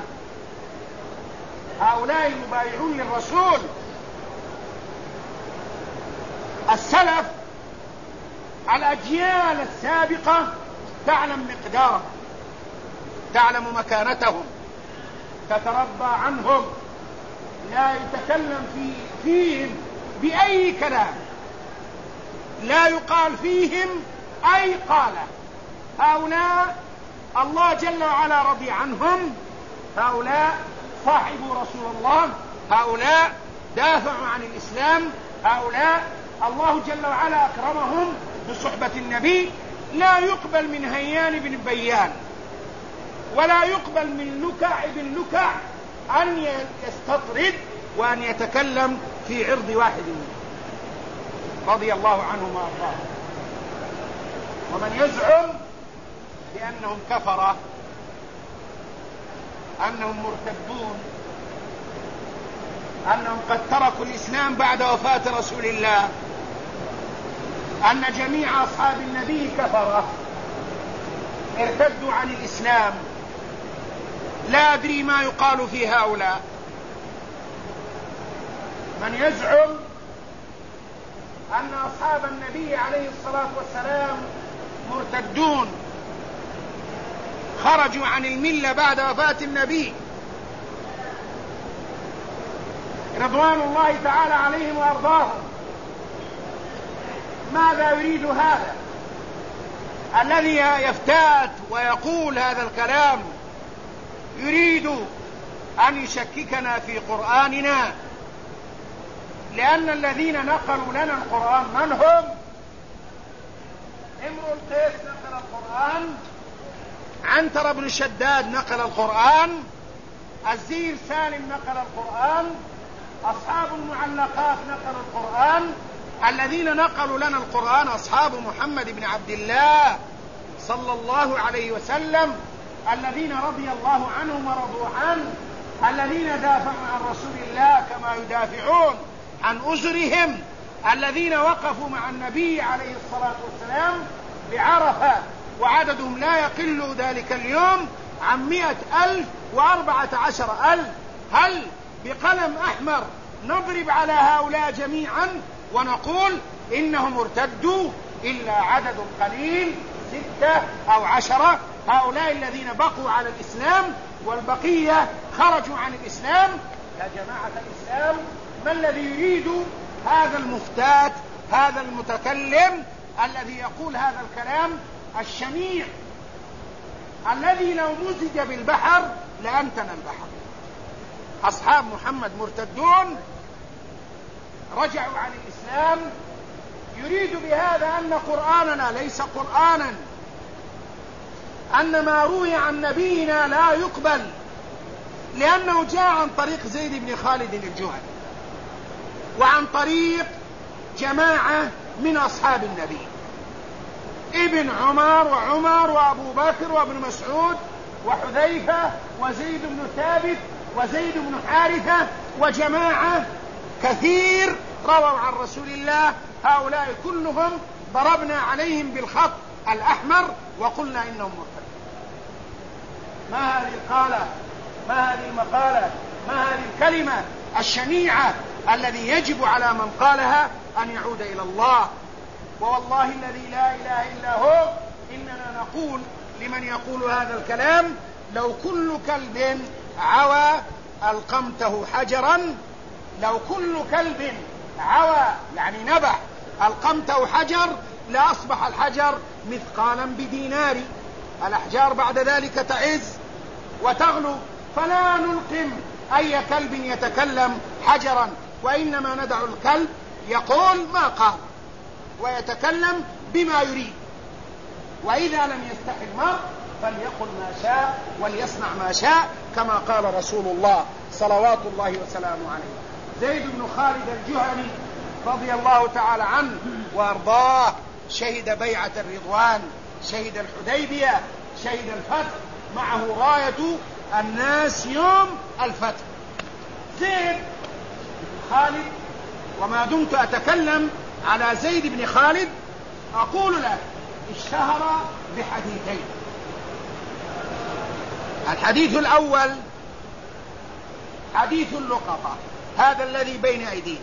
هؤلاء المبايعون للرسول السلف، الأجيال السابقة تعلم مقدارهم، تعلم مكانتهم، تتربى عنهم، لا يتكلم في فيهم بأي كلام، لا يقال فيهم أي قالة. هؤلاء الله جل وعلا رضي عنهم، هؤلاء صاحبوا رسول الله، هؤلاء دافعوا عن الإسلام، هؤلاء الله جل وعلا أكرمهم بصحبة النبي. لا يقبل من هيان بن بيان ولا يقبل من لكع بن لكع أن يستطرد وأن يتكلم في عرض واحد منهم رضي الله عنهم وأرضاهم. ومن يزعم بأنهم كفرة، أنهم مرتدون، أنهم قد تركوا الإسلام بعد وفاة رسول الله، أن جميع أصحاب النبي كفرة ارتدوا عن الإسلام، لا أدري ما يقال في هؤلاء. من يزعم أن أصحاب النبي عليه الصلاة والسلام مرتدون خرجوا عن الملة بعد وفاة النبي رضوان الله تعالى عليهم وأرضاهم، ماذا يريد هذا الذي يفتات ويقول هذا الكلام؟ يريد أن يشككنا في قرآننا، لأن الذين نقلوا لنا القرآن من هم؟ امرؤ القيس نقل القرآن، عنتر بن شداد نقل القرآن، الزير سالم نقل القرآن، أصحاب المعلقات نقل القرآن. الذين نقلوا لنا القرآن أصحاب محمد بن عبد الله صلى الله عليه وسلم، الذين رضي الله عنهم ورضوا عنه، الذين دافعوا عن رسول الله كما يدافعون عن أزرهم، الذين وقفوا مع النبي عليه الصلاة والسلام بعرفة وعددهم لا يقل ذلك اليوم عن مئة ألف وأربعة عشر ألف. هل بقلم أحمر نضرب على هؤلاء جميعا ونقول إنهم ارتدوا إلا عدد قليل ستة أو عشرة، هؤلاء الذين بقوا على الإسلام والبقية خرجوا عن الإسلام. يا جماعة الإسلام، ما الذي يريد هذا المفتات، هذا المتكلم الذي يقول هذا الكلام الشنيع الذي لو مزج بالبحر لأنتن البحر؟ أصحاب محمد مرتدون رجعوا عن الإسلام، يريد بهذا أن قرآننا ليس قرآنا، أن ما روي عن نبينا لا يقبل، لأنه جاء عن طريق زيد بن خالد الجهني وعن طريق جماعة من أصحاب النبي، ابن عمر وعمر وأبو بكر وابن مسعود وحذيفة وزيد بن ثابت وزيد بن حارثة وجماعة كثير رووا عن رسول الله. هؤلاء كلهم ضربنا عليهم بالخط الأحمر وقلنا إنهم مرتدون. ما هذه القالة، ما هذه المقالة، ما هذه الكلمة الشنيعة الذي يجب على من قالها أن يعود إلى الله. ووالله الذي لا إله إلا هو إننا نقول لمن يقول هذا الكلام: لو كل كلب عوى ألقمته حجرا، لو كل كلب عوى يعني نبح ألقمته حجر لأصبح الحجر مثقالا بدينار. الأحجار بعد ذلك تعز وتغلو، فلا نلقم أي كلب يتكلم حجرا، وإنما ندع الكلب يقول ما قال ويتكلم بما يريد. وإذا لم يستحي المرء فليقل ما شاء وليصنع ما شاء، كما قال رسول الله صلوات الله وسلامه عليه. زيد بن خالد الجهني رضي الله تعالى عنه وارضاه شهد بيعة الرضوان، شهد الحديبية، شهد الفتح، معه راية الناس يوم الفتح. زيد بن خالد، وما دمت أتكلم على زيد بن خالد أقول لك اشتهر بحديثين. الحديث الأول حديث اللقطة، هذا الذي بين أيدينا.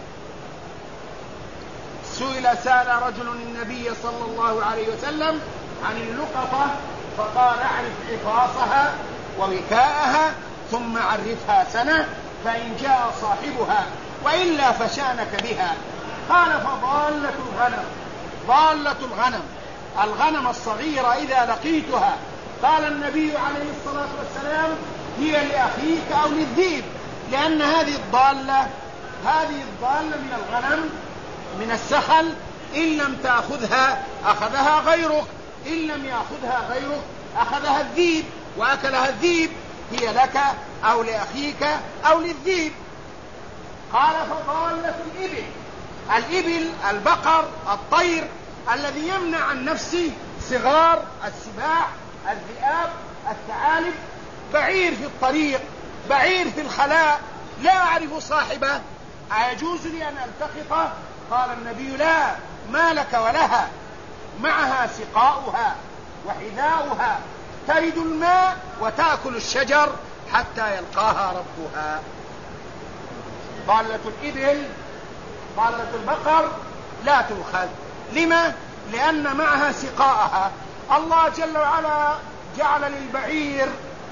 سئل سأل رجل النبي صلى الله عليه وسلم عن اللقطة فقال: اعرف عفاصها ووكاءها ثم عرفها سنة، فإن جاء صاحبها وإلا فشانك بها. قال: فضالة الغنم. ضالة الغنم الغنم الصغيرة إذا لقيتها، قال النبي عليه الصلاة والسلام: هي لأخيك أو للذئب، لأن هذه الضالة هذه الضالة من الغنم من السخل، إن لم تأخذها أخذها غيرك، إن لم يأخذها غيرك أخذها الذئب وأكلها الذئب، هي لك أو لأخيك أو للذئب. قال: فضالة الإبل. الإبل البقر الطير الذي يمنع عن نفسه صغار السباع الذئاب الثعالب. بعير في الطريق، بعير في الخلاء، لا أعرف صاحبه، أيجوز لي أن ألتقطه؟ قال النبي: لا، ما لك ولها، معها سقاؤها وحذاؤها، ترد الماء وتأكل الشجر حتى يلقاها ربها. ضالة الإبل ضالة البقر لا تؤخذ. لما؟ لأن معها سقاءها. الله جل وعلا جعل للبعير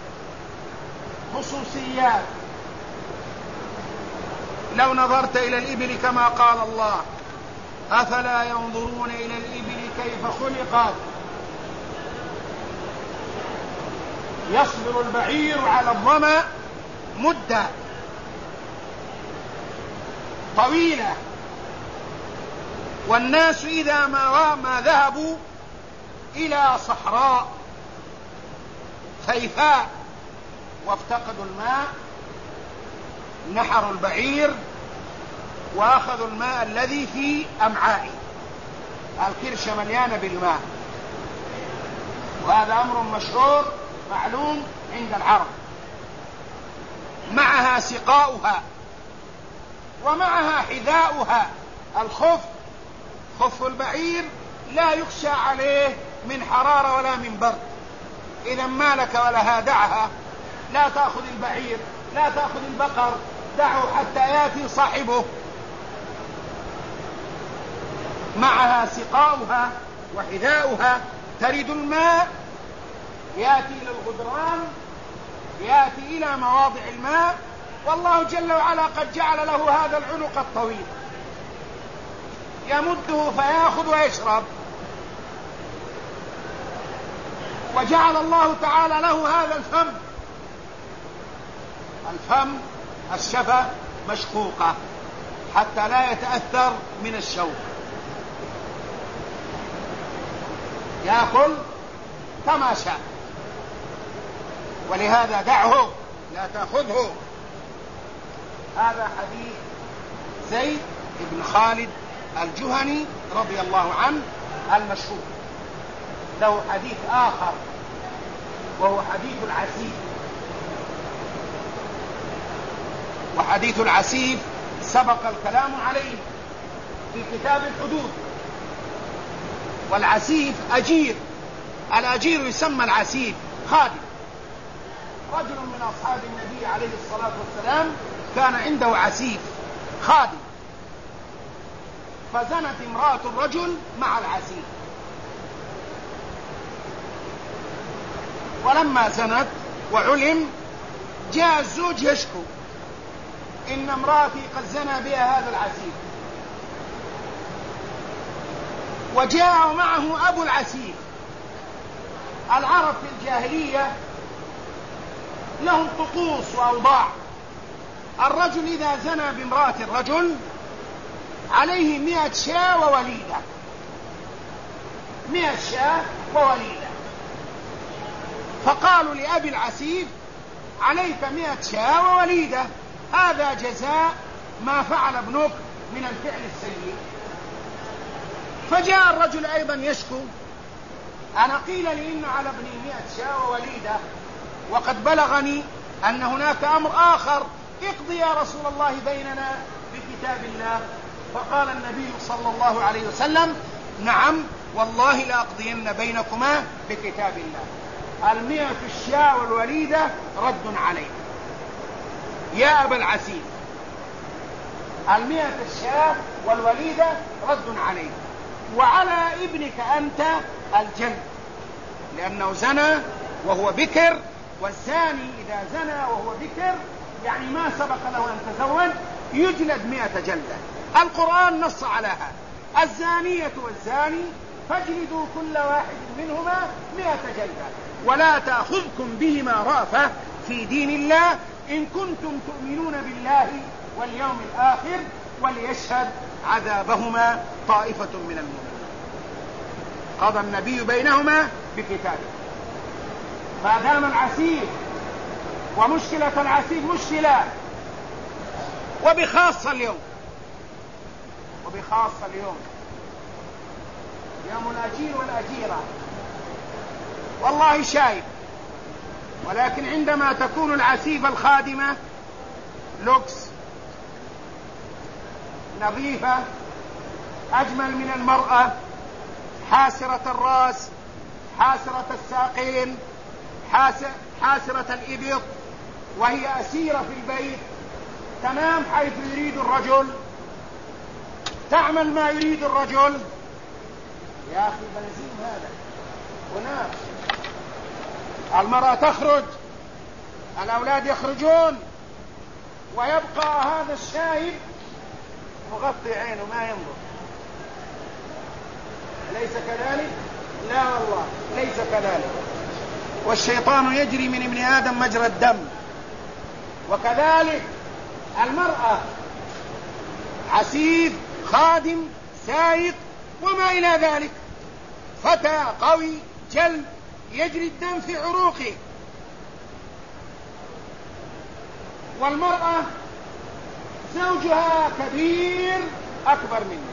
خصوصيات. لو نظرت إلى الإبل كما قال الله: أفلا ينظرون إلى الإبل كيف خلقت، يصبر البعير على الظمأ مدة طويلة، والناس إذا ما, ما ذهبوا إلى صحراء خيفاء وافتقدوا الماء نحروا البعير وأخذوا الماء الذي في أمعائه، الكرشة مليانة بالماء، وهذا أمر مشهور معلوم عند العرب. معها سقاؤها ومعها حذاؤها، الخف، خف البعير لا يخشى عليه من حرارة ولا من برد. إذا ما لك ولها دعها، لا تأخذ البعير، لا تأخذ البقر، دعوا حتى يأتي صاحبه، معها سقاؤها وحذاؤها ترد الماء، يأتي إلى الغدران، يأتي إلى مواضع الماء، والله جل وعلا قد جعل له هذا العنق الطويل يمده فيأخذ ويشرب، وجعل الله تعالى له هذا الفم، الفم الشفة مشقوقة حتى لا يتأثر من الشوك، يأكل كما شاء. ولهذا دعه لا تأخذه. هذا حديث زيد بن خالد الجهني رضي الله عنه المشهور. له حديث آخر وهو حديث العسيف، وحديث العسيف سبق الكلام عليه في كتاب الحدود. والعسيف أجير، الأجير يسمى العسيف خادم. رجل من أصحاب النبي عليه الصلاة والسلام كان عنده عسيف خادم، فزنت امرأة الرجل مع العسيف، ولما زنت وعلم جاء الزوج يشكو إن امرأتي قد زنى بها هذا العسيف، وجاء معه أبو العسيف. العرب في الجاهلية لهم طقوس وأوضاع. الرجل إذا زنى بامرأة الرجل عليه مئة شاة ووليدة، مئة شاة ووليدة. فقالوا لأبي العسيف عليك مئة شاة ووليدة، هذا جزاء ما فعل ابنك من الفعل السيء. فجاء الرجل أيضا يشكو، أنا قيل لي إن على ابني مئة شاة ووليدة، وقد بلغني أن هناك أمر آخر، اقضي يا رسول الله بيننا بكتاب الله. فقال النبي صلى الله عليه وسلم نعم والله لأقضين بينكما بكتاب الله. المئة الشاة والوليدة رد عليك يا أبا العسيف، المئة الشاة والوليدة رد عليك، وعلى ابنك أنت الجلد، لأنه زنى وهو بكر، والزاني إذا زنى وهو بكر يعني ما سبق له أن تزوج يجلد مئة جلدة. القرآن نص على هذا، الزانية والزاني فاجلدوا كل واحد منهما مئة جلدة، ولا تأخذكم بهما رأفة في دين الله إن كنتم تؤمنون بالله واليوم الآخر، وليشهد عذابهما طائفة من المؤمنين. قضى النبي بينهما بكتابه. ما دام العسيف، ومشكلة العسيف مشكلة، وبخاصة اليوم، وبخاصة اليوم يوم الأجير والأجيرة، والله شايف. ولكن عندما تكون العسيفة الخادمة لوكس نظيفة أجمل من المرأة، حاسرة الرأس، حاسرة الساقين، حاسرة الإبط، وهي أسيرة في البيت، تنام حيث يريد الرجل، تعمل ما يريد الرجل. يا أخي بنزين هذا ونار. المرأة تخرج، الأولاد يخرجون، ويبقى هذا الشايب مغطي عينه ما ينظر. أليس كذلك؟ لا والله ليس كذلك. والشيطان يجري من ابن آدم مجرى الدم. وكذلك المرأة عسيف، خادم، سائق، وما إلى ذلك، فتى قوي جلد يجري الدم في عروقه. والمرأة زوجها كبير أكبر منه،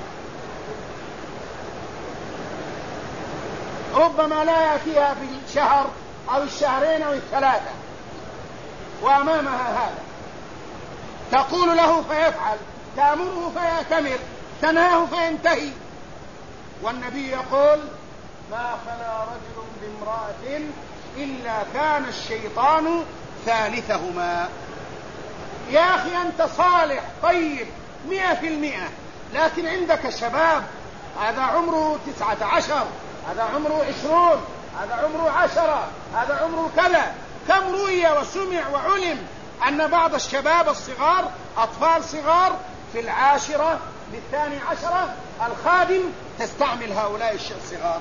ربما لا يأتيها في الشهر أو الشهرين أو الثلاثة، وأمامها هذا، تقول له فيفعل، تأمره فيأتمر، تنهاه فينتهي. والنبي يقول ما خلا رجل بامرأة إلا كان الشيطان ثالثهما. يا أخي أنت صالح طيب مئة في المئة، لكن عندك شباب، هذا عمره تسعة عشر، هذا عمره عشرون، هذا عمره عشرة، هذا عمره كذا. كم رؤي وسمع وعلم أن بعض الشباب الصغار، أطفال صغار في العاشرة للثاني عشرة، الخادم تستعمل هؤلاء الصغار.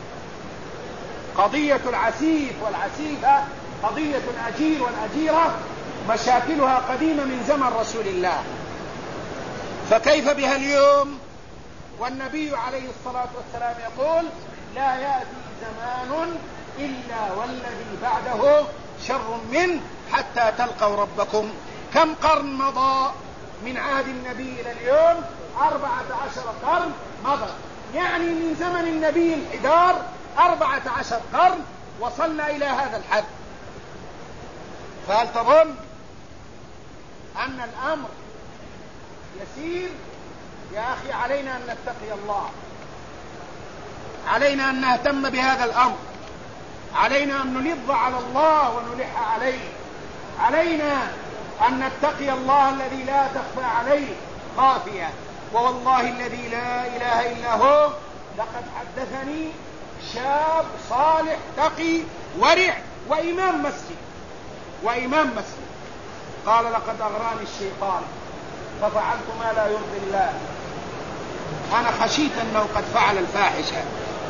قضية العسيف والعسيفة، قضية الأجير والأجيرة، مشاكلها قديمة من زمن رسول الله، فكيف بها اليوم؟ والنبي عليه الصلاة والسلام يقول: لا يأتي زمان إلا والذي بعده شر منه حتى تلقوا ربكم. كم قرن مضى من عهد النبي إلى اليوم؟ أربعة عشر قرن مضى، يعني من زمن النبي الحدار أربعة عشر قرن وصلنا إلى هذا الحد. فهل تظن أن الأمر يسير؟ يا أخي علينا أن نتقي الله، علينا أن نهتم بهذا الأمر، علينا أن نلظ على الله ونلح عليه، علينا أن نتقي الله الذي لا تخفى عليه خافية. ووالله الذي لا إله إلا هو لقد حدثني شاب صالح تقي ورع وإمام مسجد وإمام مسجد قال: لقد أغراني الشيطان ففعلت ما لا يرضي الله، أنا خشيت أنه قد فعل الفاحشة.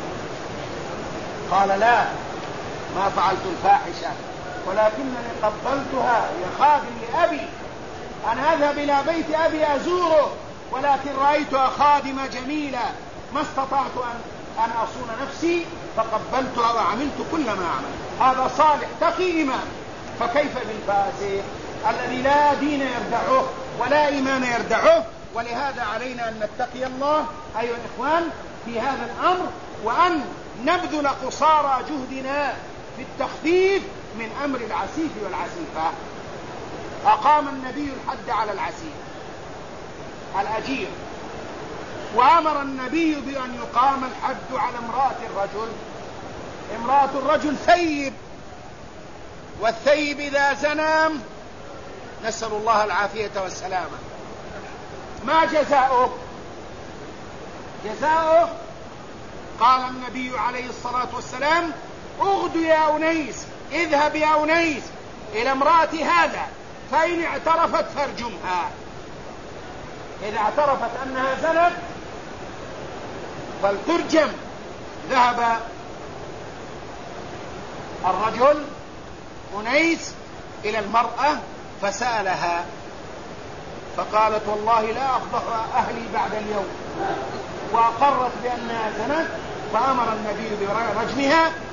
قال: لا، ما فعلت الفاحشة، ولكنني قبلتها يا خادم لأبي، أنا أذهب إلى بيت أبي أزوره، ولكن رأيتها خادمة جميلة ما استطعت أن أن أصون نفسي فقبلتها وعملت كل ما عمل. هذا صالح تقي إمام. فكيف بالفاسق الذي لا دين يردعه ولا إيمان يردعه؟ ولهذا علينا أن نتقي الله أيها الإخوان في هذا الأمر، وأن نبذل قصارى جهدنا في التخفيف من أمر العسيف والعسيفة. أقام النبي الحد على العسيف الأجير، وأمر النبي بأن يقام الحد على امرأة الرجل. امرأة الرجل ثيب، والثيب إذا زنى نسأل الله العافية والسلامة ما جزاؤه؟ جزاؤه قال النبي عليه الصلاة والسلام: اغد يا أنيس، اذهب يا أنيس إلى امرأة هذا، فإن اعترفت فارجمها. إذا اعترفت أنها زنت فلترجم. ذهب الرجل أنيس إلى المرأة فسألها، فقالت: والله لا أفضح أهلي بعد اليوم، وأقرت بأنها زنت، فأمر النبي برجمها